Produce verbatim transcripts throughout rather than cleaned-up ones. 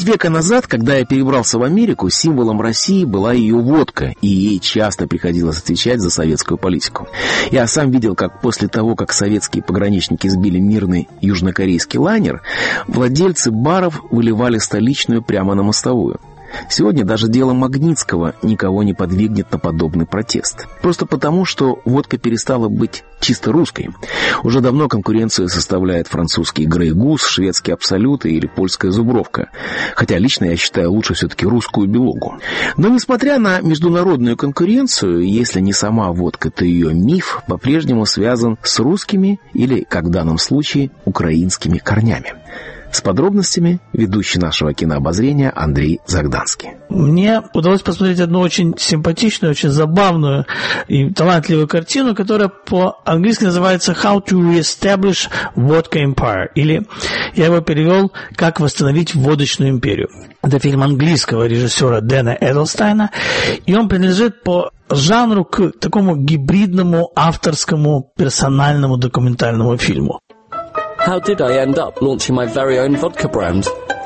Полвека назад, когда я перебрался в Америку, символом России была ее водка, и ей часто приходилось отвечать за советскую политику. Я сам видел, как после того, как советские пограничники сбили мирный южнокорейский лайнер, владельцы баров выливали столичную прямо на мостовую. Сегодня даже дело Магнитского никого не подвигнет на подобный протест. Просто потому, что водка перестала быть чисто русской. Уже давно конкуренцию составляет французский Грей Гус, шведский Абсолют или польская Зубровка. Хотя лично я считаю лучше все-таки русскую Белугу. Но несмотря на международную конкуренцию, если не сама водка, то ее миф по-прежнему связан с русскими или, как в данном случае, украинскими корнями. С подробностями ведущий нашего кинообозрения Андрей Загданский. Мне удалось посмотреть одну очень симпатичную, очень забавную и талантливую картину, которая по-английски называется «How to Reestablish Vodka Empire», или я его перевел «Как восстановить водочную империю». Это фильм английского режиссера Дэна Эдлстайна, и он принадлежит по жанру к такому гибридному авторскому персональному документальному фильму. How did I end up launching my very own vodka brand?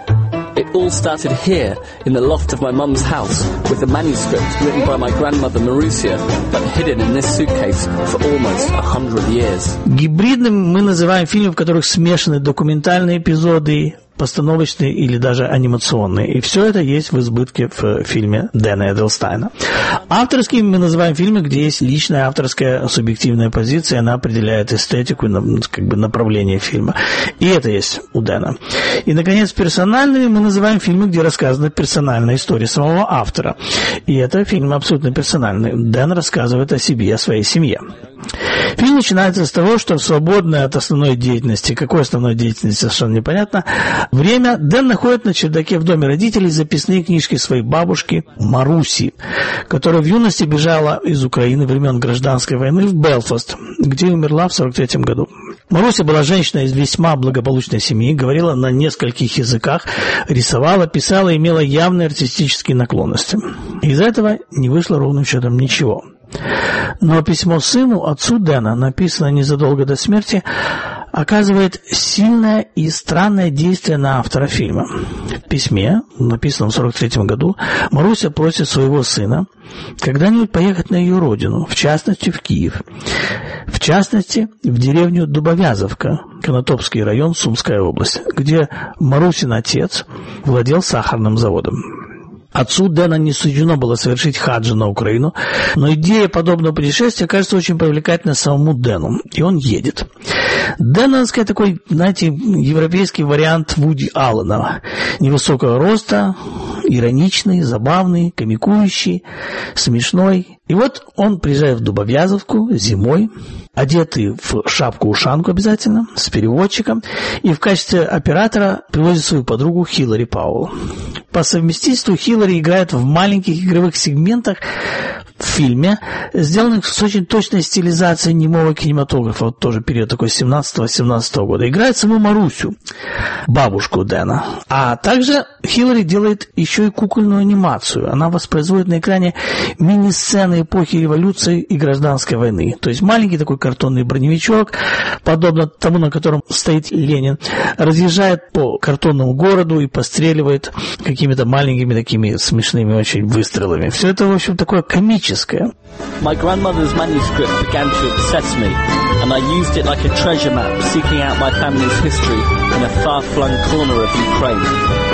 It all started here, in the loft of my mum's house, with the manuscript written by my grandmother Marussia, but hidden in this suitcase for almost a hundred years. Гибридным мы называем фильмы, в которых смешаны документальные эпизоды, постановочные или даже анимационные. И все это есть в избытке в фильме Дэна Эдлстайна. Авторскими мы называем фильмы, где есть личная авторская субъективная позиция, она определяет эстетику, как бы направление фильма. И это есть у Дэна. И, наконец, персональными мы называем фильмы, где рассказана персональная история самого автора. И это фильм абсолютно персональный. Дэн рассказывает о себе, о своей семье. Фильм начинается с того, что в свободное от основной деятельности, какой основной деятельности, совершенно непонятно, время Дэн находит на чердаке в доме родителей записные книжки своей бабушки Маруси, которая в юности бежала из Украины времен гражданской войны в Белфаст, где умерла в сорок третьем году. Маруся была женщиной из весьма благополучной семьи, говорила на нескольких языках, рисовала, писала и имела явные артистические наклонности. Из-за этого не вышло ровным счетом ничего. Но письмо сыну, отцу Дэна, написанное незадолго до смерти, оказывает сильное и странное действие на автора фильма. В письме, написанном в сорок третьем году, Маруся просит своего сына когда-нибудь поехать на ее родину, в частности, в Киев. В частности, в деревню Дубовязовка, Конотопский район, Сумская область, где Марусин отец владел сахарным заводом. Отцу Дэна не суждено было совершить хаджа на Украину, но идея подобного путешествия кажется очень привлекательной самому Дэну, и он едет. Дэн, надо сказать, такой, знаете, европейский вариант Вуди Аллена. Невысокого роста, ироничный, забавный, комикующий, смешной. И вот он приезжает в Дубовязовку зимой, одетый в шапку-ушанку обязательно, с переводчиком, и в качестве оператора привозит свою подругу Хиллари Пауэлл. По совместительству Хиллари играет в маленьких игровых сегментах в фильме, сделанных с очень точной стилизацией немого кинематографа, вот тоже период такой семнадцатого-семнадцатого года. Играет саму Марусю, бабушку Дэна. А также Хиллари делает еще и кукольную анимацию. Она воспроизводит на экране мини-сцены эпохи революции и гражданской войны. То есть маленький такой картонный броневичок, подобно тому, на котором стоит Ленин, разъезжает по картонному городу и постреливает какими-то маленькими такими смешными очень выстрелами. Все это, в общем, такое комическое. My grandmother's manuscript began to obsess me, and I used it like a treasure map, seeking out my family's history in a far-flung corner of Ukraine.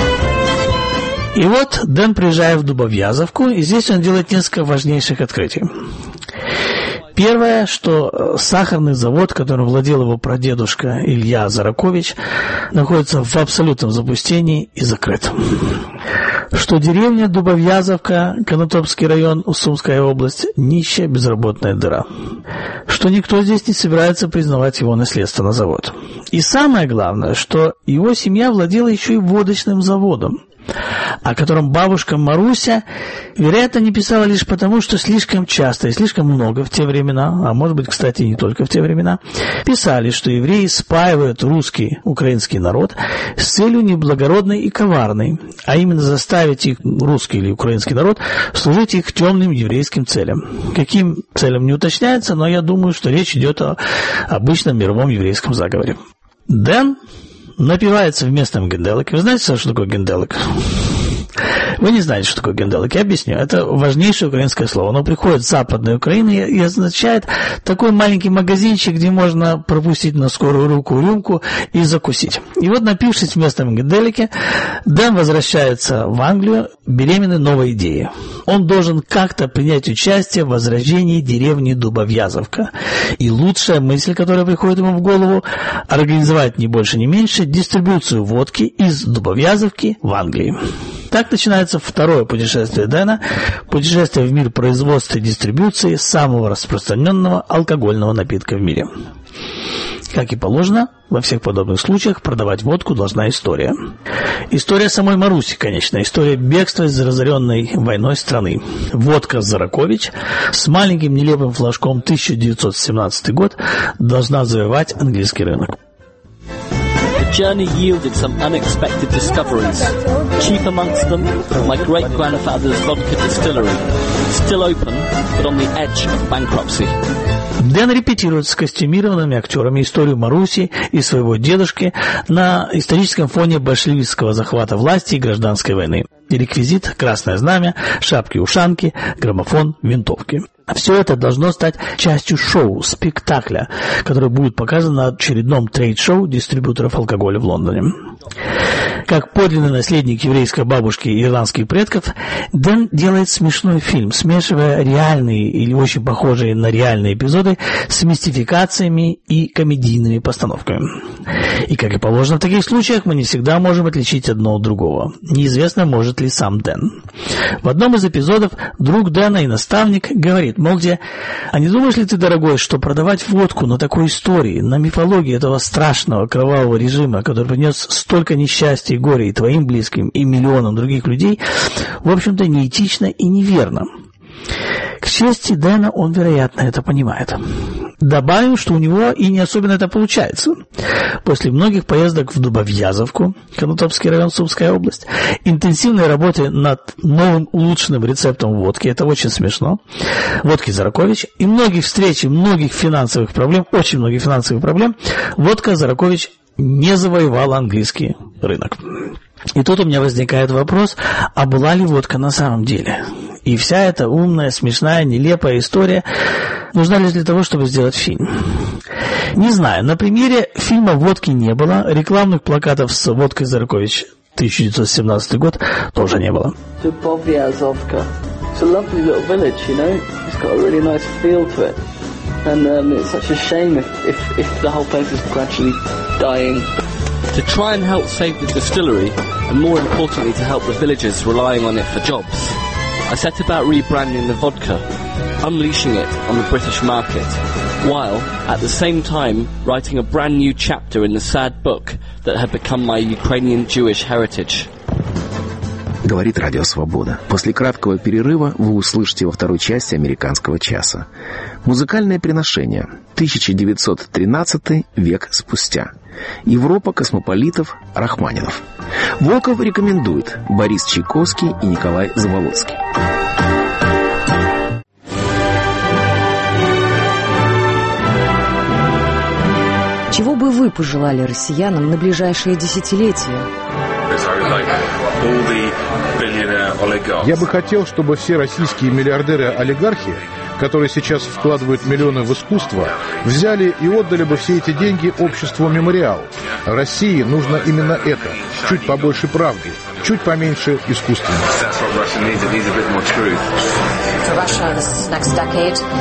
И вот Дэн приезжает в Дубовязовку, и здесь он делает несколько важнейших открытий. Первое, что сахарный завод, которым владел его прадедушка Илья Заракович, находится в абсолютном запустении и закрыт. Что деревня Дубовязовка, Конотопский район, Сумская область, нищая безработная дыра. Что никто здесь не собирается признавать его наследство на завод. И самое главное, что его семья владела еще и водочным заводом, о котором бабушка Маруся, вероятно, не писала лишь потому, что слишком часто и слишком много в те времена, а может быть, кстати, не только в те времена, писали, что евреи спаивают русский, украинский народ с целью неблагородной и коварной, а именно заставить их, русский или украинский народ, служить их темным еврейским целям. Каким целям не уточняется, но я думаю, что речь идет о обычном мировом еврейском заговоре. Дэн напивается в местном генделике. Вы знаете, что такое генделик? Вы не знаете, что такое генделик. Я объясню. Это важнейшее украинское слово. Оно приходит с Западной Украины и означает такой маленький магазинчик, где можно пропустить на скорую руку рюмку и закусить. И вот, напившись в местном генделике, Дэн возвращается в Англию, беременный новой идеей. Он должен как-то принять участие в возрождении деревни Дубовязовка. И лучшая мысль, которая приходит ему в голову, организовать не больше, не меньше дистрибуцию водки из Дубовязовки в Англии. Так начинается второе путешествие Дэна, путешествие в мир производства и дистрибуции самого распространенного алкогольного напитка в мире. Как и положено, во всех подобных случаях продавать водку должна история. История самой Маруси, конечно, история бегства из разоренной войной страны. Водка Заракович с маленьким нелепым флажком тысяча девятьсот семнадцатый год должна завоевать английский рынок. The journey yielded some unexpected discoveries. Chief amongst them, my great-grandfather's vodka distillery, still open, but on the edge of bankruptcy. Дэн репетирует с костюмированными актерами историю Маруси и своего дедушки на историческом фоне большевистского захвата власти и гражданской войны. Реквизит, красное знамя, шапки-ушанки, граммофон, винтовки. Все это должно стать частью шоу, спектакля, который будет показан на очередном трейд-шоу дистрибьюторов алкоголя в Лондоне. Как подлинный наследник еврейской бабушки и ирландских предков, Дэн делает смешной фильм, смешивая реальные или очень похожие на реальные эпизоды с мистификациями и комедийными постановками. И, как и положено в таких случаях, мы не всегда можем отличить одно от другого. Неизвестно, может ли сам Дэн. В одном из эпизодов друг Дэна и наставник говорит: мол, где, а не думаешь ли ты, дорогой, что продавать водку на такой истории, на мифологии этого страшного кровавого режима, который принес столько несчастья и горя и твоим близким, и миллионам других людей, в общем-то, неэтично и неверно? К чести Дэна, он, вероятно, это понимает. Добавим, что у него и не особенно это получается. После многих поездок в Дубовязовку, Конотопский район, Сумская область, интенсивной работы над новым улучшенным рецептом водки, это очень смешно, водки Заракович, и многих встреч, и многих финансовых проблем, очень многих финансовых проблем, водка Заракович не завоевала английский рынок. И тут у меня возникает вопрос, а была ли водка на самом деле? И вся эта умная, смешная, нелепая история нужна ли для того, чтобы сделать фильм? Не знаю. На примере фильма «Водки» не было, рекламных плакатов с водкой Заракович тысяча девятьсот семнадцатый год тоже не было. Dubovязовka. It's a lovely little village, you know. It's got a really nice feel to it. And um, it's such a shame if, if, if the whole place is gradually dying. To try and help save the distillery, and more importantly to help the villagers relying on it for jobs, I set about rebranding the vodka, unleashing it on the British market, while at the same time writing a brand new chapter in the sad book that had become my Ukrainian Jewish heritage. Говорит Радио Свобода. После краткого перерыва вы услышите во второй части «Американского часа». Музыкальное приношение. тысяча девятьсот тринадцатый век спустя. Европа космополитов Рахманинов. Волков рекомендует Борис Чайковский и Николай Заволоцкий. Чего бы вы пожелали россиянам на ближайшие десятилетия? Я бы хотел, чтобы все российские миллиардеры-олигархи, которые сейчас вкладывают миллионы в искусство, взяли и отдали бы все эти деньги обществу «Мемориал». России нужно именно это. Чуть побольше правды, чуть поменьше искусства.